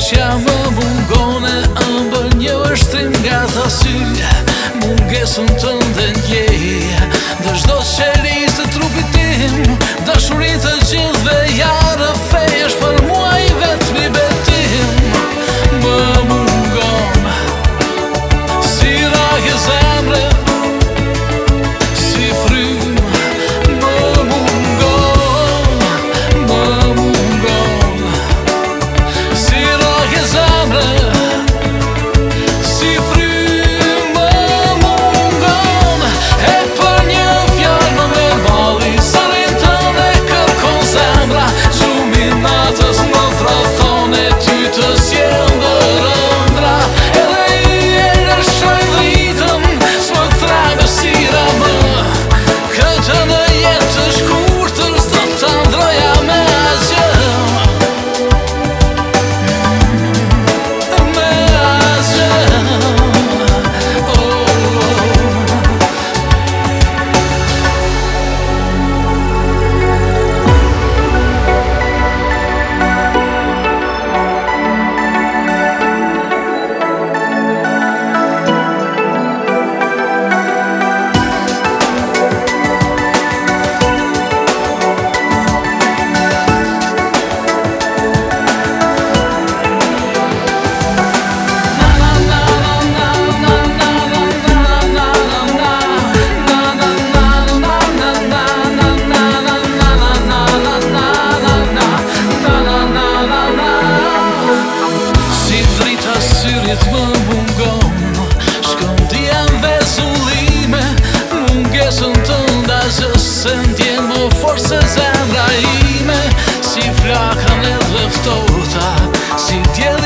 Ndeshja më mungone, ëmbël një ushtrim nga ta sy. Mungesën tënde ndjej dhe çdo qelisë të trupit tim. Dashurinë të gjithëve jarë fejesh, për mua i vetmi betim. Më mungon si rake zemre, si frym. Më mungon si rake zemre, si frym. Më mungon e për një fjalë më merr balli, zërin tënde kërkon zemra. Gjumi natës më thrathon e ty të sjell ndërëndra. Edhe I e lëshoj dritën, s'më trajme sira më. Këtë në jetë të shkurtër s'do ta ndroja me asgjë. Me asgjë. Si drita syrit më mungon, shkëndia m'vezullime. Mungesën tënde asgjë se ndjen më fort se zemra ime. Si flaka në dhe ftohta, si djel